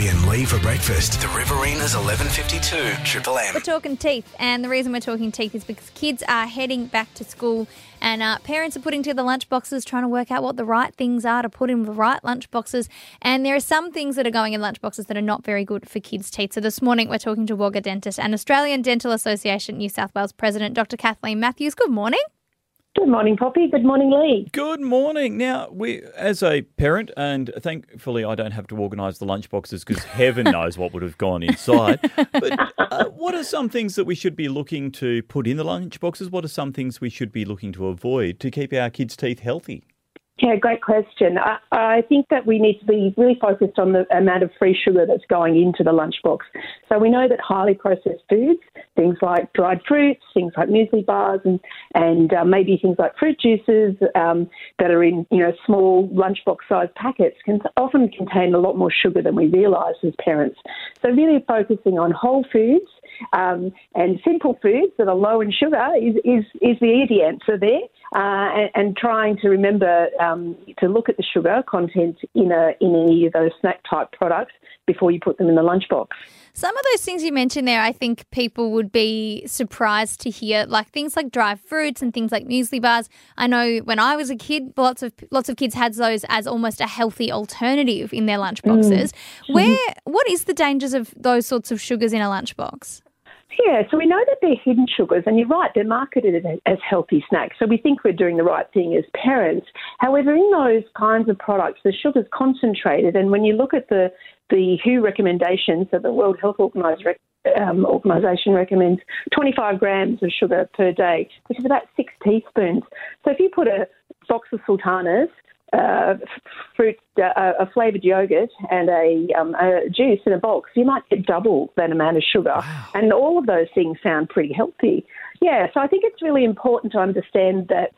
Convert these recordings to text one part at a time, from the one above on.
Poppy and Lee for breakfast. The Riverina's 11:52 Triple M. We're talking teeth, and the reason we're talking teeth is because kids are heading back to school and parents are putting together lunch boxes, trying to work out what the right things are to put in the right lunch boxes. And there are some things that are going in lunch boxes that are not very good for kids' teeth. So this morning we're talking to Wagga Dentist and Australian Dental Association New South Wales President, Dr. Kathleen Matthews. Good morning. Good morning, Poppy. Good morning, Lee. Good morning. Now, as a parent, and thankfully I don't have to organise the lunch boxes because heaven knows what would have gone inside. But what are some things that we should be looking to put in the lunch boxes? What are some things we should be looking to avoid to keep our kids' teeth healthy? Yeah, great question. I think that we need to be really focused on the amount of free sugar that's going into the lunchbox. So we know that highly processed foods, things like dried fruits, things like muesli bars, and maybe things like fruit juices that are in small lunchbox-sized packets can often contain a lot more sugar than we realise as parents. So really focusing on whole foods and simple foods that are low in sugar is the easy answer there. And trying to remember to look at the sugar content in any of those snack-type products before you put them in the lunchbox. Some of those things you mentioned there, I think people would be surprised to hear, like things like dry fruits and things like muesli bars. I know when I was a kid, lots of kids had those as almost a healthy alternative in their lunchboxes. What is the dangers of those sorts of sugars in a lunchbox? Yeah, so we know that they're hidden sugars, and you're right, they're marketed as healthy snacks. So we think we're doing the right thing as parents. However, in those kinds of products, the sugar's concentrated, and when you look at the WHO recommendations, so the World Health Organisation recommends 25 grams of sugar per day, which is about 6 teaspoons. So if you put a box of sultanas, fruit, a flavoured yogurt and a juice in a box, you might get double that amount of sugar. Wow. And all of those things sound pretty healthy. Yeah, so I think it's really important to understand that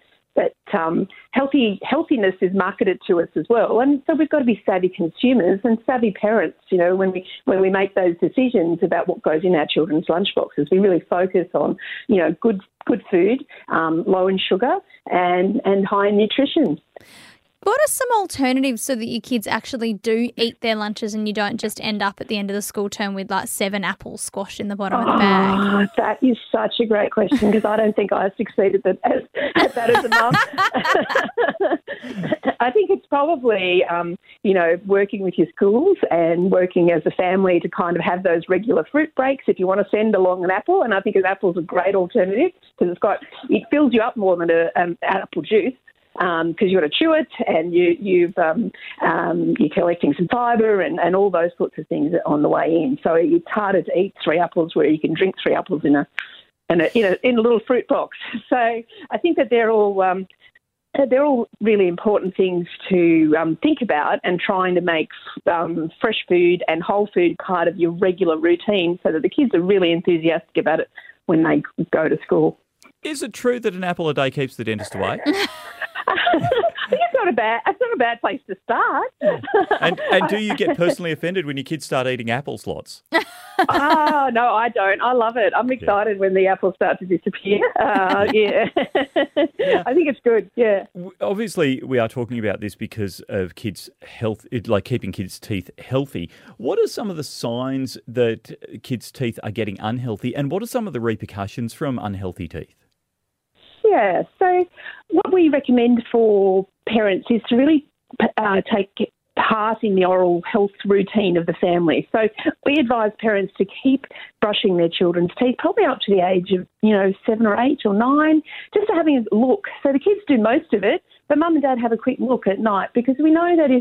healthiness is marketed to us as well. And so we've got to be savvy consumers and savvy parents, when we make those decisions about what goes in our children's lunchboxes. We really focus on, good food, low in sugar and high in nutrition. What are some alternatives so that your kids actually do eat their lunches and you don't just end up at the end of the school term with like 7 apples squashed in the bottom of the bag? That is such a great question because I don't think I succeeded at that as a mum. I think it's probably, working with your schools and working as a family to kind of have those regular fruit breaks if you want to send along an apple. And I think an apple's a great alternative because it fills you up more than an apple juice. Because you've got to chew it and you're collecting some fibre and all those sorts of things on the way in. So it's harder to eat 3 apples where you can drink 3 apples in a little fruit box. So I think that they're all really important things to think about and trying to make fresh food and whole food part of your regular routine so that the kids are really enthusiastic about it when they go to school. Is it true that an apple a day keeps the dentist away? I think it's not a bad place to start. And do you get personally offended when your kids start eating apples lots? Oh, no, I don't. I love it. I'm excited when the apples start to disappear. Yeah. I think it's good, yeah. Obviously, we are talking about this because of kids' health, like keeping kids' teeth healthy. What are some of the signs that kids' teeth are getting unhealthy, and what are some of the repercussions from unhealthy teeth? Yeah, so what we recommend for parents is to really take part in the oral health routine of the family. So we advise parents to keep brushing their children's teeth probably up to the age of, 7 or 8 or 9, just to having a look. So the kids do most of it, but mum and dad have a quick look at night because we know that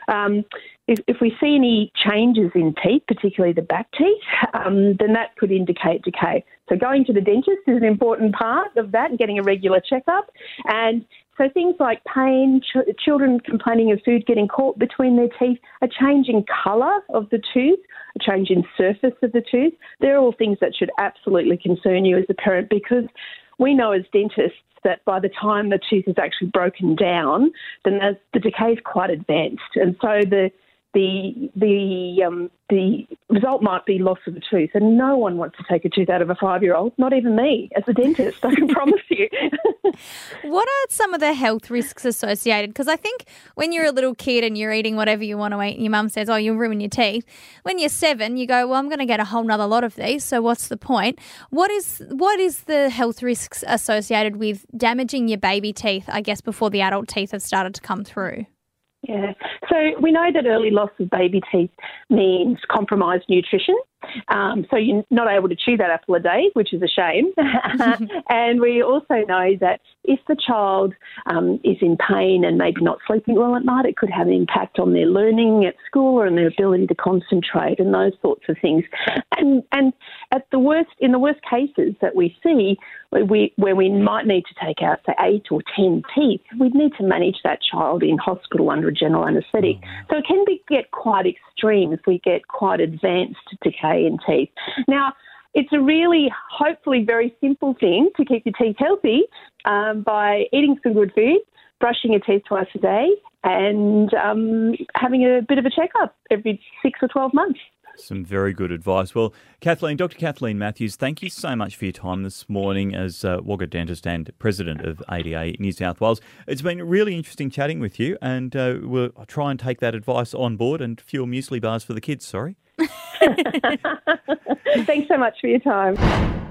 if we see any changes in teeth, particularly the back teeth, then that could indicate decay. So going to the dentist is an important part of that and getting a regular checkup. And so things like pain, children complaining of food getting caught between their teeth, a change in colour of the tooth, a change in surface of the tooth, they're all things that should absolutely concern you as a parent because we know as dentists that by the time the tooth is actually broken down, then the decay is quite advanced. And so the the result might be loss of a tooth, and no one wants to take a tooth out of a 5-year-old, not even me as a dentist, I can promise you. What are some of the health risks associated? Because I think when you're a little kid and you're eating whatever you want to eat and your mum says, oh, you'll ruin your teeth, when you're 7, you go, well, I'm going to get a whole nother lot of these, so what's the point? What is the health risks associated with damaging your baby teeth, I guess, before the adult teeth have started to come through? Yeah. So we know that early loss of baby teeth means compromised nutrition. So you're not able to chew that apple a day, which is a shame. And we also know that if the child is in pain and maybe not sleeping well at night, it could have an impact on their learning at school or on their ability to concentrate and those sorts of things. And in the worst cases that we see, where we might need to take out, say, 8 or 10 teeth, we'd need to manage that child in hospital under a general anaesthetic. So it can get quite extreme if we get quite advanced decay in teeth. Now, it's a really, hopefully, very simple thing to keep your teeth healthy by eating some good food, brushing your teeth twice a day, and having a bit of a checkup every 6 or 12 months. Some very good advice. Well, Dr. Kathleen Matthews, thank you so much for your time this morning as Wagga dentist and president of ADA New South Wales. It's been really interesting chatting with you, and we'll try and take that advice on board and fuel muesli bars for the kids, sorry. Thanks so much for your time.